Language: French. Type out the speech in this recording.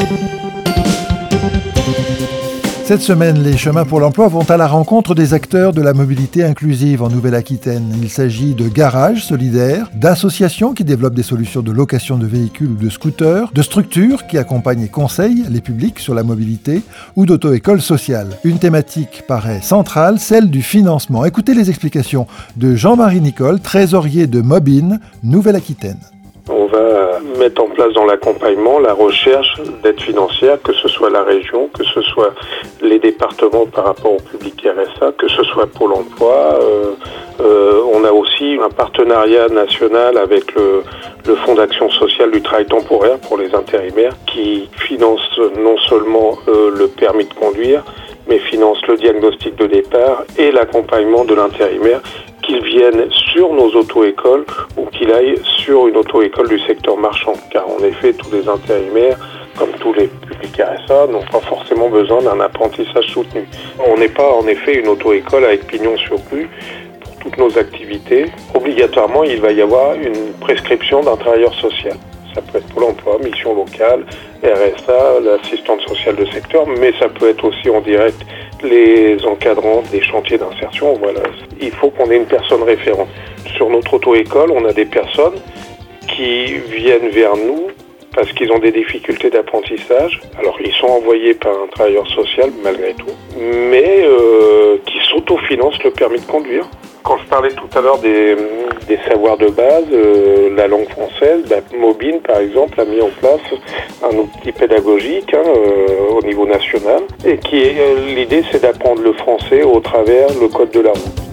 Cette semaine, les chemins pour l'emploi vont à la rencontre des acteurs de la mobilité inclusive en Nouvelle-Aquitaine. Il s'agit de garages solidaires, d'associations qui développent des solutions de location de véhicules ou de scooters, de structures qui accompagnent et conseillent les publics sur la mobilité ou d'auto-écoles sociales. Une thématique paraît centrale, celle du financement. Écoutez les explications de Jean-Marie Nicole, trésorier de Mobine, Nouvelle-Aquitaine. On va mettre en place dans l'accompagnement la recherche d'aide financière, que ce soit la région, que ce soit les départements par rapport au public RSA, que ce soit Pôle emploi. On a aussi un partenariat national avec le Fonds d'action sociale du travail temporaire pour les intérimaires qui finance non seulement le permis de conduire, mais finance le diagnostic de départ et l'accompagnement de l'intérimaire, qu'il vienne sur nos auto-écoles ou qu'il aille sur une auto-école du secteur marchand. Car en effet, tous les intérimaires, comme tous les publics RSA, n'ont pas forcément besoin d'un apprentissage soutenu. On n'est pas en effet une auto-école avec pignon sur rue. Pour toutes nos activités, obligatoirement, il va y avoir une prescription d'un travailleur social. Ça peut être Pôle emploi, mission locale, RSA, l'assistante sociale de secteur, mais ça peut être aussi en direct les encadrants des chantiers d'insertion. Voilà. Il faut qu'on ait une personne référente. Sur notre auto-école, on a des personnes qui viennent vers nous parce qu'ils ont des difficultés d'apprentissage. Alors, ils sont envoyés par un travailleur social, malgré tout, mais qui s'autofinancent le permis de conduire. Quand je parlais tout à l'heure des savoirs de base, la langue française, Mobine, par exemple, a mis en place un outil pédagogique au niveau national. Et l'idée, c'est d'apprendre le français au travers le code de la route.